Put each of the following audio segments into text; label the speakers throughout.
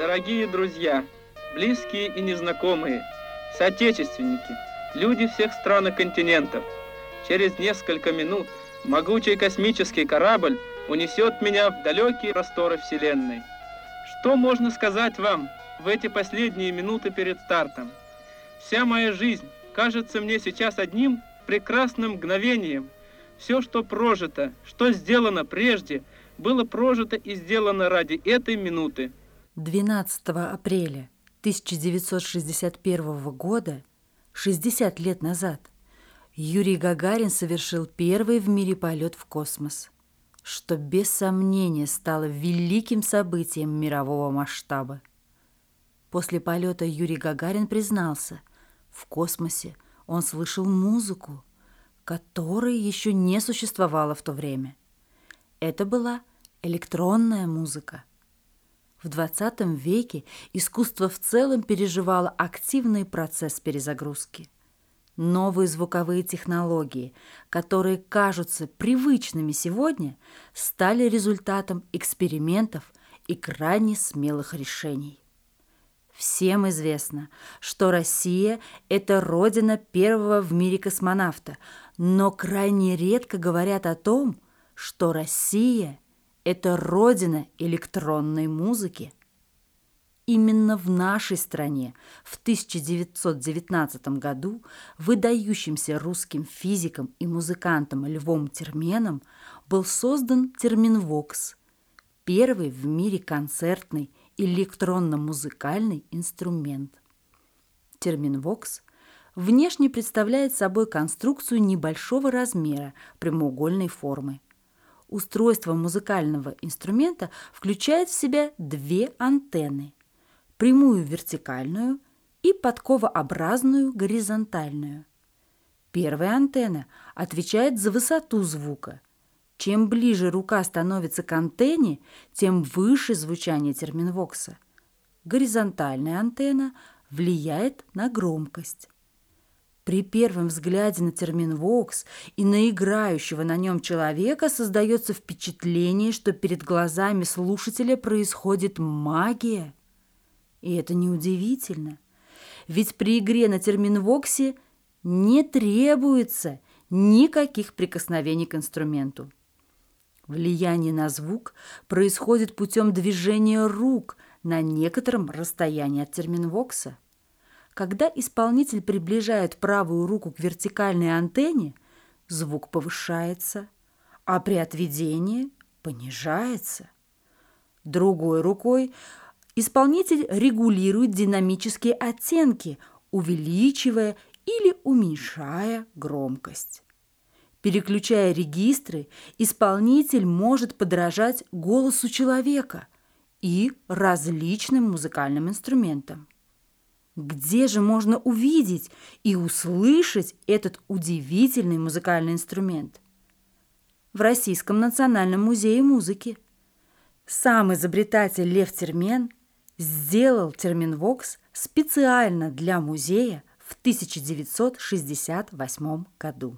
Speaker 1: Дорогие друзья, близкие и незнакомые, соотечественники, люди всех стран и континентов, через несколько минут могучий космический корабль унесет меня в далекие просторы Вселенной. Что можно сказать вам в эти последние минуты перед стартом? Вся моя жизнь кажется мне сейчас одним прекрасным мгновением. Все, что прожито, что сделано прежде, было прожито и сделано ради этой минуты.
Speaker 2: 12 апреля 1961 года, 60 лет назад, Юрий Гагарин совершил первый в мире полет в космос, что без сомнения стало великим событием мирового масштаба. После полета Юрий Гагарин признался, в космосе он слышал музыку, которой еще не существовало в то время. Это была электронная музыка. В 20 веке искусство в целом переживало активный процесс перезагрузки. Новые звуковые технологии, которые кажутся привычными сегодня, стали результатом экспериментов и крайне смелых решений. Всем известно, что Россия – это родина первого в мире космонавта, но крайне редко говорят о том, что Россия – это родина электронной музыки. Именно в нашей стране в 1919 году выдающимся русским физиком и музыкантом Львом Терменом был создан терминвокс, первый в мире концертный электронно-музыкальный инструмент. Терминвокс внешне представляет собой конструкцию небольшого размера прямоугольной формы. Устройство музыкального инструмента включает в себя две антенны – прямую вертикальную и подковообразную горизонтальную. Первая антенна отвечает за высоту звука. Чем ближе рука становится к антенне, тем выше звучание терминвокса. Горизонтальная антенна влияет на громкость. При первом взгляде на терминвокс и на играющего на нем человека создается впечатление, что перед глазами слушателя происходит магия. И это неудивительно, ведь при игре на терминвоксе не требуется никаких прикосновений к инструменту. Влияние на звук происходит путем движения рук на некотором расстоянии от терминвокса. Когда исполнитель приближает правую руку к вертикальной антенне, звук повышается, а при отведении понижается. Другой рукой исполнитель регулирует динамические оттенки, увеличивая или уменьшая громкость. Переключая регистры, исполнитель может подражать голосу человека и различным музыкальным инструментам. Где же можно увидеть и услышать этот удивительный музыкальный инструмент? В Российском национальном музее музыки. Сам изобретатель Лев Термен сделал терминвокс специально для музея в 1968 году.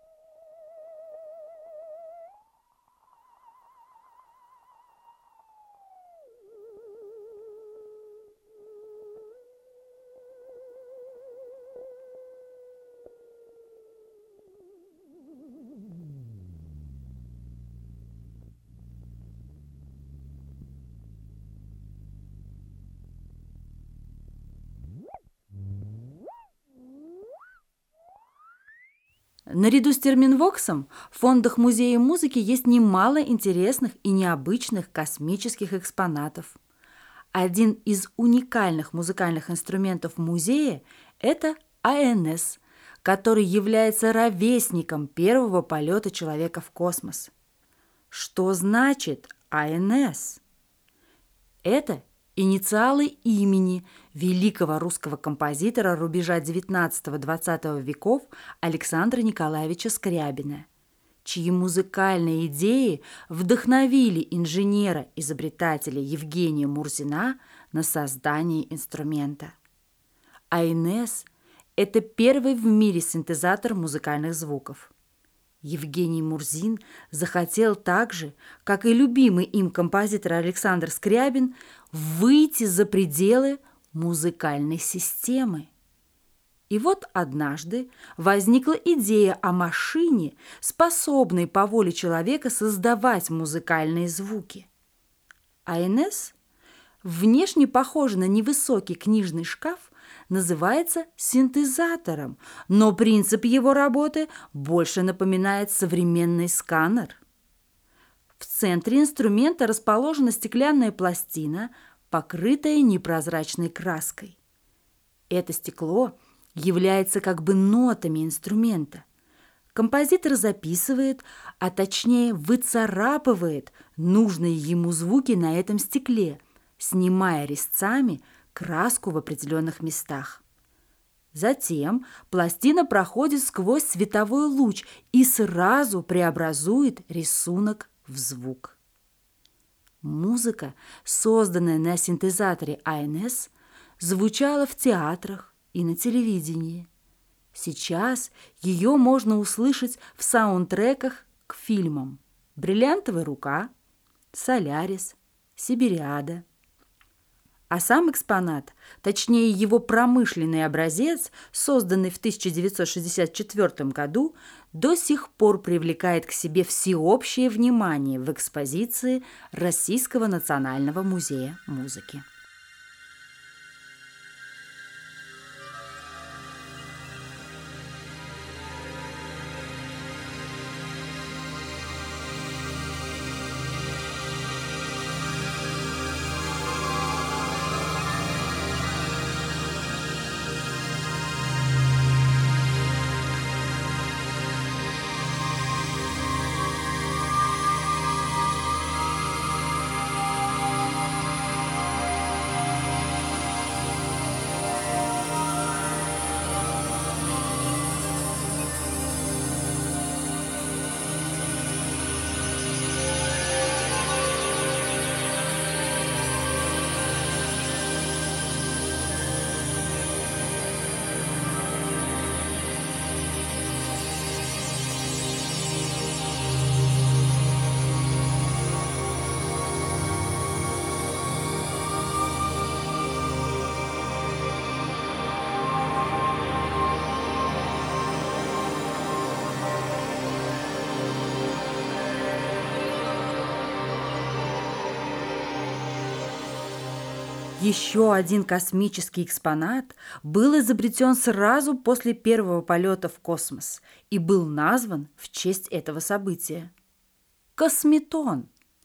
Speaker 2: Наряду с терминвоксом в фондах Музея музыки есть немало интересных и необычных космических экспонатов. Один из уникальных музыкальных инструментов музея – это АНС, который является ровесником первого полета человека в космос. Что значит АНС? Это инициалы имени великого русского композитора рубежа XIX-XX веков Александра Николаевича Скрябина, чьи музыкальные идеи вдохновили инженера-изобретателя Евгения Мурзина на создание инструмента. АНС – это первый в мире синтезатор музыкальных звуков. Евгений Мурзин захотел так же, как и любимый им композитор Александр Скрябин, выйти за пределы музыкальной системы. И вот однажды возникла идея о машине, способной по воле человека создавать музыкальные звуки. АНС, внешне похожий на невысокий книжный шкаф, называется синтезатором, но принцип его работы больше напоминает современный сканер. В центре инструмента расположена стеклянная пластина, покрытая непрозрачной краской. Это стекло является как бы нотами инструмента. Композитор записывает, а точнее выцарапывает нужные ему звуки на этом стекле, снимая резцами краску в определенных местах. Затем пластина проходит сквозь световой луч и сразу преобразует рисунок в звук. Музыка, созданная на синтезаторе АНС, звучала в театрах и на телевидении. Сейчас ее можно услышать в саундтреках к фильмам «Бриллиантовая рука», «Солярис», «Сибириада». А сам экспонат, точнее его промышленный образец, созданный в 1964 году, до сих пор привлекает к себе всеобщее внимание в экспозиции Российского национального музея музыки. Еще один космический экспонат был изобретен сразу после первого полета в космос и был назван в честь этого события – косметон.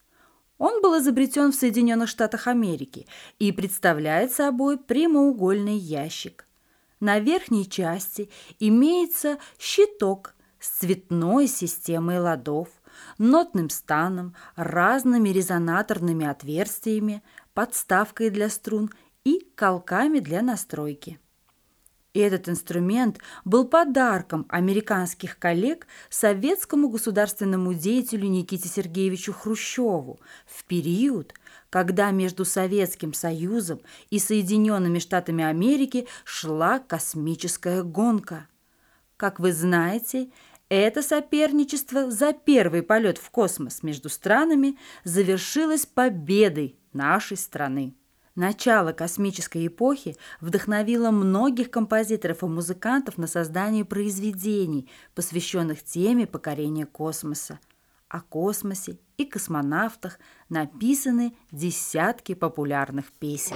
Speaker 2: Он был изобретен в Соединенных Штатах Америки и представляет собой прямоугольный ящик. На верхней части имеется щиток с цветной системой ладов, нотным станом, разными резонаторными отверстиями, подставкой для струн и колками для настройки. Этот инструмент был подарком американских коллег советскому государственному деятелю Никите Сергеевичу Хрущеву в период, когда между Советским Союзом и Соединенными Штатами Америки шла космическая гонка. Как вы знаете, это соперничество за первый полет в космос между странами завершилось победой нашей страны. Начало космической эпохи вдохновило многих композиторов и музыкантов на создание произведений, посвященных теме покорения космоса. О космосе и космонавтах написаны десятки популярных песен.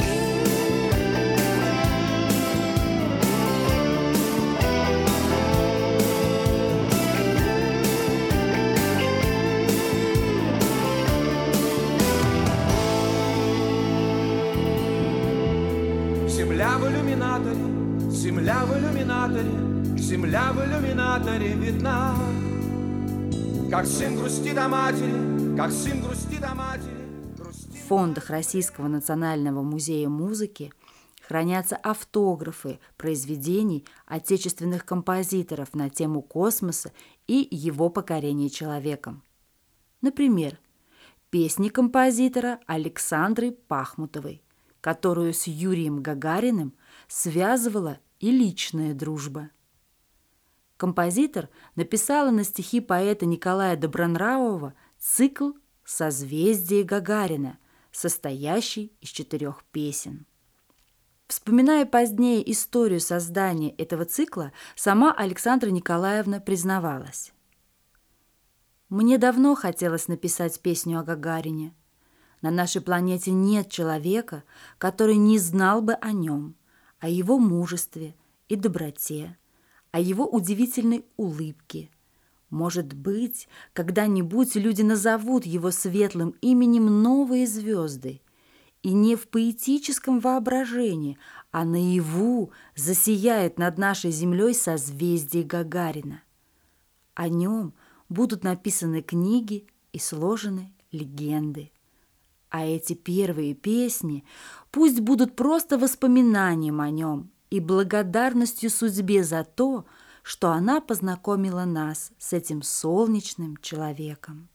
Speaker 3: Земля в иллюминаторе, земля в иллюминаторе, земля в иллюминаторе видна. Как сын грустит о матери, как сын грустит о матери.
Speaker 2: В фондах Российского национального музея музыки хранятся автографы произведений отечественных композиторов на тему космоса и его покорения человеком. Например, песни композитора Александры Пахмутовой, которую с Юрием Гагариным связывала и личная дружба. Композитор написала на стихи поэта Николая Добронравова цикл «Созвездие Гагарина», состоящий из 4 песен. Вспоминая позднее историю создания этого цикла, сама Александра Николаевна признавалась: «Мне давно хотелось написать песню о Гагарине. На нашей планете нет человека, который не знал бы о нем, о его мужестве и доброте, о его удивительной улыбке. Может быть, когда-нибудь люди назовут его светлым именем «Новые звезды», и не в поэтическом воображении, а наяву засияет над нашей землей созвездие Гагарина. О нем будут написаны книги и сложены легенды. А эти первые песни пусть будут просто воспоминанием о нем и благодарностью судьбе за то, что она познакомила нас с этим солнечным человеком».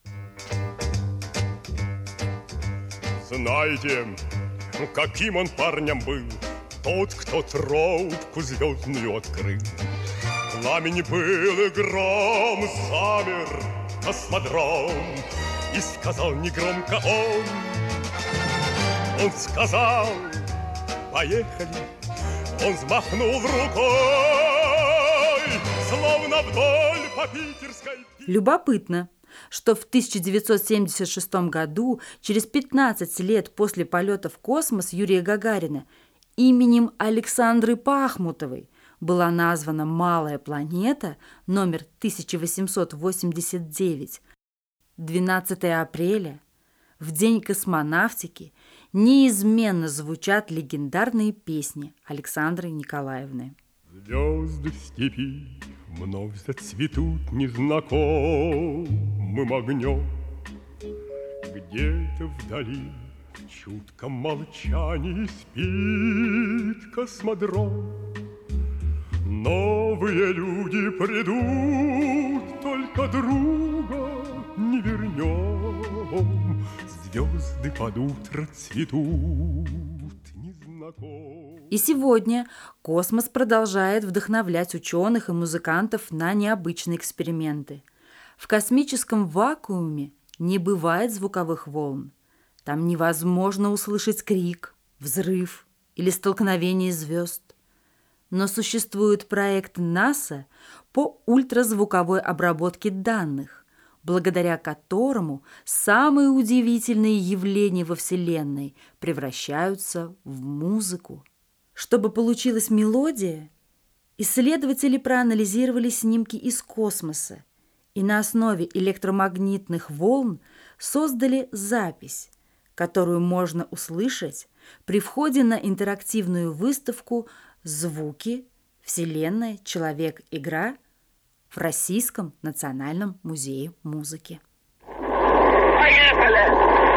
Speaker 4: Знаете, каким он парнем был, тот, кто трубку звездную открыл. Пламень был и гром, замер космодром, и сказал негромко он сказал: поехали. Он взмахнул рукой, словно вдоль по питерской.
Speaker 2: Любопытно, что в 1976 году, через 15 лет после полета в космос Юрия Гагарина, именем Александры Пахмутовой была названа малая планета номер 1889. 12 апреля, в день космонавтики, неизменно звучат легендарные песни Александры Николаевны.
Speaker 4: Звезды в степи вновь зацветут незнакомым огнем. Где-то вдали в чутком молчании спит космодром. Новые люди придут, только друга не вернем. Звезды под утро цветут незнакомым.
Speaker 2: И сегодня космос продолжает вдохновлять ученых и музыкантов на необычные эксперименты. В космическом вакууме не бывает звуковых волн. Там невозможно услышать крик, взрыв или столкновение звезд. Но существует проект НАСА по ультразвуковой обработке данных, благодаря которому самые удивительные явления во Вселенной превращаются в музыку. Чтобы получилась мелодия, исследователи проанализировали снимки из космоса и на основе электромагнитных волн создали запись, которую можно услышать при входе на интерактивную выставку «Звуки. Вселенная. Человек. Игра» в Российском национальном музее музыки.
Speaker 5: Поехали!